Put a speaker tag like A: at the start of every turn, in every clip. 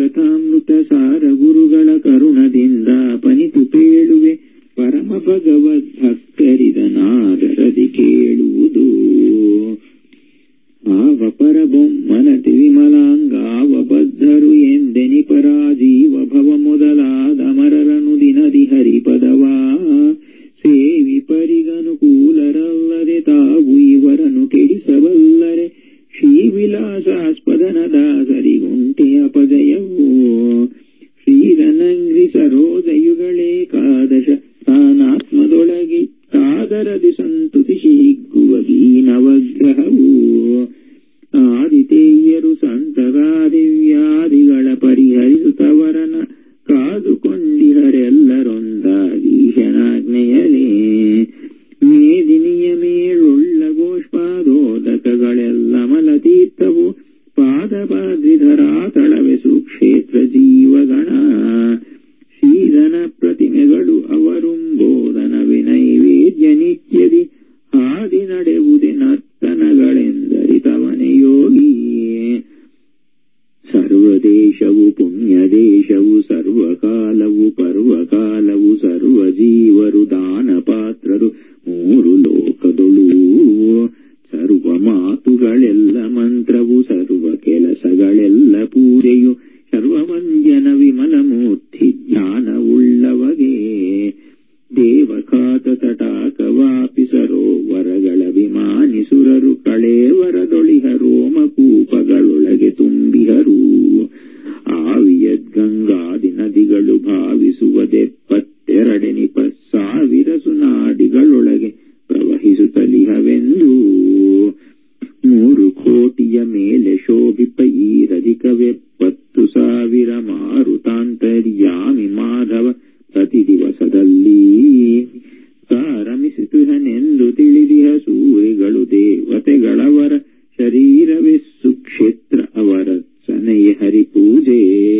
A: ಹರಿಕಥಾಮೃತ ಸಾರ ಗುರುಗಳ ಕರುಣದಿಂದ ಪನಿತು ಪೇಳುವೆ ಪರಮ ಭಗವದ್ ಭಕ್ತರಿದನಾದರದಿ ಕೇಳುವುದು. ಆವ ಪರಬೊಮ್ಮನತಿ ವಿಮಲಾಂಗಾವ ಬದ್ಧರು ಎಂದೆನಿ ಪರಾಜೀವ ಭವ ಮೊದಲಾದ ಅಮರರನು ದಿನದಿ ಹರಿಪದವಾ ಸೇವಿ ಪರಿಗನುಕೂಲರಲ್ಲದೆ ತಾವು ಇವರನ್ನು ಕೆಡಿಸಬಲ್ಲರೆ ಶ್ರೀವಿಲಾಸಾಸ್ಪದನ ದಾಸರಿಗುಂಟೆ ಅಪಜಯವೋ. ಶ್ರೀರನಂಗ್ರಿ ಸರೋಜಯುಗಳೇಕಾದಶ ತಾನಾತ್ಮದೊಳಗೆ ಕಾದರದಿ ಸಂತುತಿಸಿ ಹಿಗ್ಗುವ ನವಗ್ರಹವು. ಆದಿತೇಯರು ಸಂತರಾದಿವ್ಯಾದಿಗಳ ಪರಿಹರಿಸುತ್ತವರನ ಕಾದುಕೊಂಡಿಹರೆಲ್ಲರೊಂದಾಗಿ ಈಶನಾಜ್ಞೆಯಲೇ. ಮೇದಿನಿಯ ಮೇಳುಳ್ಳ ಗೋಷ್ಪಾದೋದಕಗಳೆಲ್ಲ ಮಲತೀರ್ಥವು ಪಾದಪಾದ್ರಿಧರಾ ತಳವೆ ಸುಕ್ಷೇತ್ರ ಜೀವಗಣ. ಶ್ರೀಧನ ಪ್ರತಿಮೆಗಳು ಅವರುಂಬೋಧನ ವಿನೈವೇದ್ಯ ನಿತ್ಯದಿ ಹಾದಿ ನಡೆವುದೇ ನರ್ತನಗಳೆಂದರಿತವನೆ ಯೋಗಿ. ಸರ್ವದೇಶವು ಪುಣ್ಯದೇಶವು ಸರ್ವಕಾಲವು ಪರ್ವಕಾಲವು ಸರ್ವಜೀವರು ದಾನಪಾತ್ರರು ಮೂರು ಲೋಕದೊಳು. ಸರ್ವ ಮಾತುಗಳೆಲ್ಲ ಮಂತ್ರವು ಸರ್ವ ಕೆಲಸಗಳೆಲ್ಲ ಪೂಜೆಯು ಸರ್ವವಂದ್ಯನ ವಿಮಲ ಮೂರ್ತಿ ಜ್ಞಾನವುಳ್ಳವಗೆ. ದೇವಖಾತ ತಟಾಕವಾಪಿ ಸರೋವರಗಳ ವಿಮಾನಿಸುರರು ಕಳೇವರದೊಳಿಹ ರೋಮಕೂಪಗಳೊಳಗೆ ತುಂಬಿಹರು. ಆವಿಯದ್ಗಂಗಾದಿ ನದಿಗಳು ಭಾವಿಸುವುದೆಪ್ಪತ್ತೆರಡೆನಿಪ ಸಾವಿರ ಸುನಾಡಿಗಳೊಳಗೆ ಪ್ರವಹಿಸುತ್ತಲಿಹವೆಂದು. 3 ಕೋಟಿಯ ಮೇಲೆ ಶೋಭಿಪ ಈ ರಧಿಕವೆಪ್ಪತ್ತು ಸಾವಿರ ಮಾರುತಾಂತರ್ಯಾಮಿ ಮಾಧವ ಪ್ರತಿ ದಿವಸದಲ್ಲಿ. ಕಾರಮಿಸಿತುಹನೆಂದು ತಿಳಿದಿಹ ಸೂರಿಗಳು ದೇವತೆಗಳವರ ಶರೀರವೇ ಸುಕ್ಷೇತ್ರ ಅವರರ್ಚನೆಯ ಹರಿಪೂಜೆ.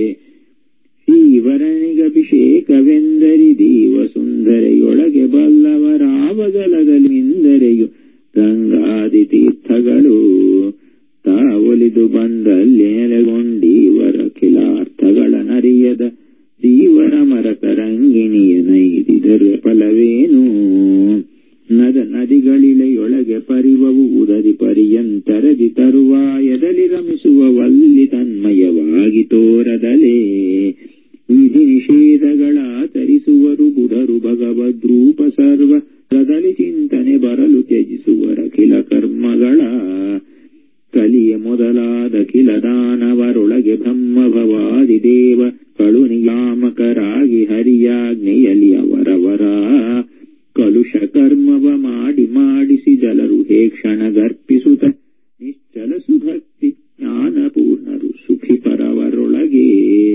A: ಶ್ರೀವರನಿಗಭಿಷೇಕವೆಂದರಿ ದೀವ ಸುಂದರೆಯೊಳಗೆ ಬಲ್ಲವರಾವಗಲದಲ್ಲಿ ನಿಂದರೆಯು ಗಂಗಾದಿ ತೀರ್ಥಗಳು. ತಾವೊಲಿದು ಬಂದಲ್ಲಿ ನೆಲೆಗೊಂಡೀವರ ಖಿಲಾರ್ಥಗಳ ನರಿಯದ ಜೀವರ ಮರತರಂಗಿಣಿಯ ನೈದಿದರು ಫಲವೇನು. ನದ ನದಿಗಳಿಳೆಯೊಳಗೆ ಪರಿವವು ಉದರಿ ಪರ್ಯಂತರದಿ ತರುವಾಯದಲ್ಲಿ ರಮಿಸುವ ವಲ್ಲಿ ತನ್ಮಯವಾಗಿ ತೋರದಲೇ. ವಿಧಿ ನಿಷೇಧಗಳಾಚರಿಸುವರು ಬುಧರು ಭಗವದ್ರೂಪ ಸರ್ವ ರದಲಿ ಚಿಂತನೆ ಬರಲು ತ್ಯಜಿಸುವರ ಕಿಲ ಕರ್ಮಗಳ. ಕಲಿಯ ಮೊದಲಾದ ಕಿಲ ದಾನವರೊಳಗೆ ಬ್ರಹ್ಮ ಭವಾದಿ ದೇವ ಕಳು ನಿಯಾಮಕರಾಗಿ ಹರಿಯಾಜ್ಞೆಯಲ್ಲಿ ಅವರವರ ಕಲುಷ ಕರ್ಮವ ಮಾಡಿಸಿ ಜಲರು ಹೇ ಕ್ಷಣ ಗರ್ಪಿಸುತ್ತ ನಿಶ್ಚಲ ಸುಭಕ್ತಿ ಜ್ಞಾನಪೂರ್ಣರು ಸುಖಿ ಪರವರೊಳಗೆ.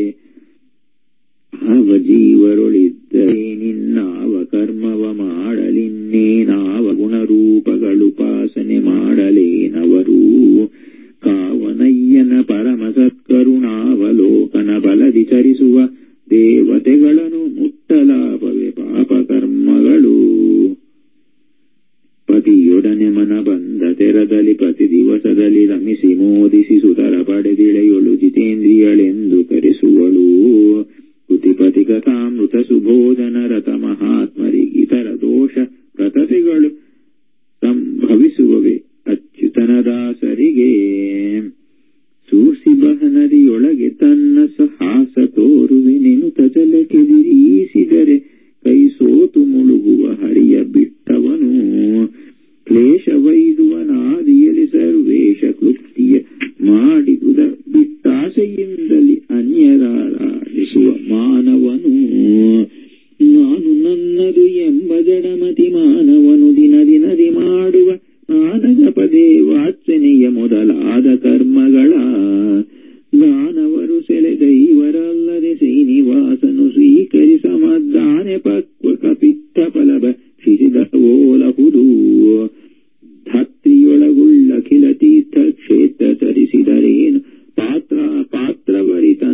A: ಆವ ಜೀವರೊಳಿದ್ದರೆ ನಿನ್ನಾವ ಕರ್ಮವ ಮಾಡಲಿನ್ನೇನಾವ ಗುಣರೂಪಗಳುಪಾಸನೆ ಮಾಡಲೇನವರು. ಕಾವನಯ್ಯನ ಪರಮ ಸತ್ಕರುಣಾವಲೋಕನ ಬಲದಿ ಚರಿಸುವ ದೇವತೆಗಳನ್ನು ಮುಟ್ಟಲಾಭವೇ ಪಾಪ ಕರ್ಮಗಳು. ಪತಿಯೊಡನೆ ಮನ ಬಂದ ತೆರದಲ್ಲಿ ಪ್ರತಿ ದಿವಸದಲ್ಲಿ ರಮಿಸಿ ಮೋದಿಸಿ ಸುತರ ಪಡೆದಿಳೆಯೊಳು ಜಿತೇಂದ್ರಿಯಳೆಂದು ಕರೆಸುವಳು. ಕುತಿಪತಿ ಕಥಾಮೃತ ಸುಬೋಧನ ರಥ ಮಹಾತ್ಮರಿಗಿತರ ದೋಷ ಪ್ರತತೆಗಳು ಸಂಭವಿಸುವವೆ ಅಚ್ಯುತನ ದಾಸರಿಗೆ. ಸೂಸಿಬಹ ನದಿಯೊಳಗೆ ತನ್ನ ಸಾಹಸ ತೋರುವೆ ನೆನುತ ಜಲಕ್ಕೆದಿರಿಸಿದರೆ ಕೈ ಸೋತು ಮುಳುಗುವ ಹರಿಯ ಬಿಟ್ಟವನು. ಕ್ಲೇಶವೈದುವನಾದಿಯಲ್ಲಿ ಸರ್ವೇಶ ಕೃತ್ಯ ಮಾಡಿದುದ ಬಿಟ್ಟಾಸೆಯಿಂದಲಿ ಅನ್ಯರಾರಾಧಿಸುವ ಮಾನವನು. ನಾನು ನನ್ನದು ಎಂಬ ಜಡಮತಿ ಮಾನವನು ದಿನದಿ ಮಾಡುವ ನಾನಗ ಪದೇ ವಾಚನೆಯ ಮೊದಲಾದ ಕರ್ಮಗಳ. ದಾನವರು ಸೆಲೆಗೈವರಲ್ಲದೆ ಶ್ರೀನಿವಾಸನು ಸ್ವೀಕರಿಸಮದ್ದಾನೆ ಪಕ್ವ ಕಪಿತ್ತ ಫಲಭ ಕ್ಷಿಸಿದ ಓಲಹುದು. ಧಾತ್ರಿಯೊಳಗುಳ್ಳ ಖಿಲ ತೀರ್ಥ ಕ್ಷೇತ್ರ ತರಿಸಿದರೇನು ಪಾತ್ರವರಿತ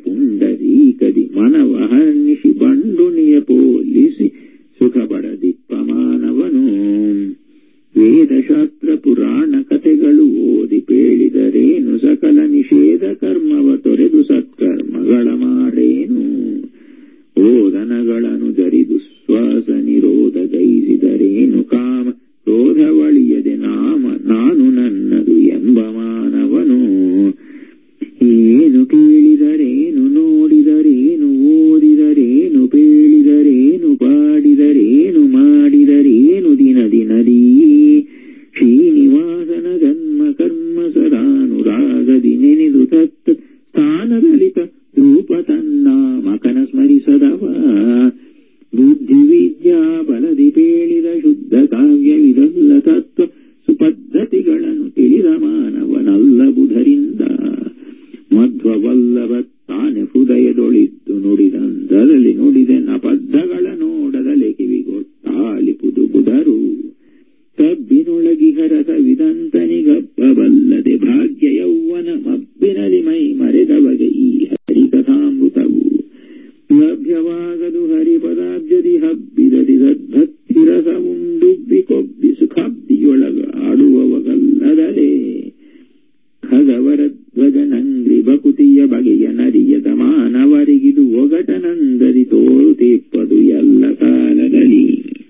A: ಪುಂಡರೀಕದಿ ಮನವ ಹರ್ನಿಸಿ ಬಂಡುಣಿಯ ಪೋಲಿಸಿ ಸುಖ ಪಡದಿಪ್ಪ ಮಾನವನು. ವೇದಶಾಸ್ತ್ರ ಪುರಾಣ ಕಥೆಗಳು ಓದಿ ಪೇಳಿದರೇನು, ಸಕಲ ನಿಷೇಧ ಕರ್ಮವ ತೊರೆದು ಸತ್ಕರ್ಮಗಳ ಮಾಡೇನು. ಓದನಗಳನ್ನು ಜರಿದು ಶ್ವಾಸ ನಿರೋಧ ಗೈಸಿದರೇನು, ಕಾಮ ಕ್ರೋಧವಳಿಯದೆ ನಾನು ನನ್ನದು ಎಂಬ ಮಾನವನು. ಏನು ಕೇಳಿದರೇನು, ನೋಡಿದರೇನು, ಓದಿದರೇನು, ಪೇಳಿದರೇನು, ಪಾಡಿದರೇನು, ಮಾಡಿದರೇನು ದಿನದಿ ಶ್ರೀನಿವಾಸನ ಜನ್ಮ ಕರ್ಮ ಸದಾನುರಾಗದಿ ನೆನೆದು ತತ್ ಸ್ಥಾನದಲಿತ ರೂಪ ತನ್ನ ಮಕನ ಸ್ಮರಿಸದವ. ಬುದ್ಧಿ ವಿದ್ಯಾ ಬಲದಿ ಪೇಳಿದ ಶುದ್ಧ ಕಾವ್ಯವಿದಲ್ಲ ತತ್ವ ಸುಪದ್ಧತಿಗಳನ್ನು ತಿಳಿದ ಮಾನವನಲ್ಲ ಬುಧರಿಂದ. ಮಧ್ವವಲ್ಲಭ ತಾನೆ ಹೃದಯದೊಳಿದ್ದು ನುಡಿದಂದರಲ್ಲಿ ನುಡಿದೆ ನಪದ್ಧಗಳ ನೋಡದಲೆ ಕಿವಿಗೊಟ್ಟಾಲಿಪುದು ಬುಧರು. ಕಬ್ಬಿನೊಳಗಿಹರ ಸವಿದಂತನಿಗಬ್ಬಬಲ್ಲದೆ ಭಾಗ್ಯ ಯೌವನ ಮಬ್ಬಿನಲಿ ಮೈ ಮರೆದ ಬಗೆ ಈ ಹರಿಕಥಾಮೃತವು. ಲಭ್ಯವಾಗದು ಹರಿಪದಾಬ್ಜದಿ ಹಬ್ಬಿದದಿ ಸದ್ಭಕ್ತಿರಸ ಉಂಡುಬ್ಬಿ ಕೊಬ್ಬಿ ಸುಖಾಬ್ದಿಯೊಳಗ ಆಡುವವಗಲ್ಲದಲೇ. ಖಗವರ ಧ್ವಜನಂಗ್ರಿ ಬಕುತಿಯ ಬಗೆಯ ನರಿಯದ ಮಾನವರಿಗಿದು ಒಗಟನಂದದಿ ತೋರುತ್ತಿಪ್ಪದು ಎಲ್ಲ ಕಾಲದಲ್ಲಿ.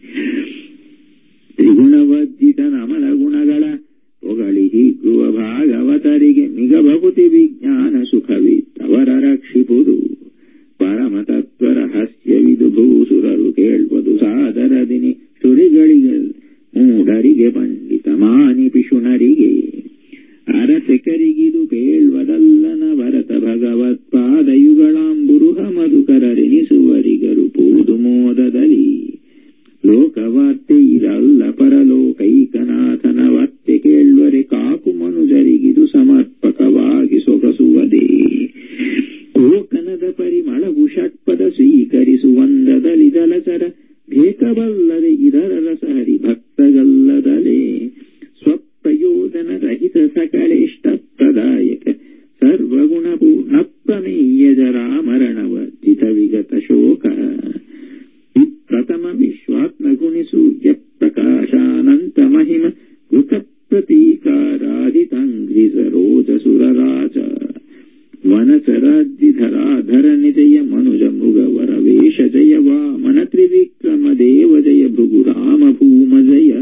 A: ತ್ರಿಗುಣವರ್ಜಿತ ನಮಲ ಗುಣಗಳ ಹೊಗಳಿ ಹಿಗ್ಗುವ ಭಾಗವತರಿಗೆ ಮಿಗ ಭಕುತಿ ವಿಜ್ಞಾನ ಸುಖವಿತ್ತವರ ರಕ್ಷಿಪುದು. ಪರಮತತ್ವ ರಹಸ್ಯವಿದು ಭೂಸುರರು ಕೇಳ್ಬೋದು ಸಾದರದಿನಿ ಸುರಿಗಳಿಗೆ ಮೂಢರಿಗೆ ಪಂಡಿತ ಮಾನಿ ಪಿಶುನರಿಗೆ. ಅರಸೆಕರಿಗಿದು ಕೇಳ್ವದಲ್ಲನ ಭರತ ಭಗವತ್ಪಾದಯುಗಳಾಂಬುರುಹ ಮಧುಕರರೆನಿಸುವರಿಗರು ಪೂದು ಮೋದದಲ್ಲಿ. ಲೋಕವಾರ್ತೆ ಇದಲ್ಲ ಪರಲೋಕೈಕನಾಥನ ವಾರ್ತೆ ಕೇಳ್ವರೆ ಕಾಕು ಮನುಜರಿಗಿದು ಸಮರ್ಪಕವಾಗಿ ಸೊಗಸುವುದೇ. ಕೋಕನದ ಪರಿಮಳವು ಷಟ್ಪದ ಸ್ವೀಕರಿಸುವಂದದಲ್ಲಿ ದಲಚರ ಬೇಕಬಲ್ಲದೆ ಇದರ ರಸ ಹರಿಭಕ್ತಗಲ್ಲದಲೇ. ಸ್ವಪ್ರಯೋಜನ ರಹಿತ ಸಕಲೇಷ್ಟಪ್ರದಾಯಕ ಸರ್ವಗುಣಪೂರ್ಣ ಪ್ರಮೇಯ ಜರಾಮರಣವರ್ಜಿತ ವಿಗತ ಶೋಕ. ಪ್ರಥಮ ವಿಶ್ವಾತ್ಮ ಗುಣಿಸೂರ್ಯ ಪ್ರಕಾಶಾನಂತ ಮಹಿಮ ಕೃತ ಪ್ರತೀಕಾರಾಧಿತಾಂಗ್ರಿ ಸರೋಜ ಸುರರಾಜ. ವನಚರಾದ್ರಿಧರಾಧರ ನಿಜಯ ಮನುಜ ಮೃಗವರ ವೇಷ ಜಯ ವಾಮನ ತ್ರಿವಿಕ್ರಮ ದೇವ ಜಯ ಭೃಗು ರಾಮ ಭೂಮ ಜಯ.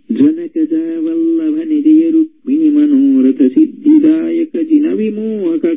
A: ಜನಕ ಜಯವಲ್ಲಭ ನಿಜಯ ರುಕ್ಮಿಣಿ ಮನೋರಥ ಸಿದ್ಧಿದಾಯಕ ಜಿನ ವಿಮೋಹಕ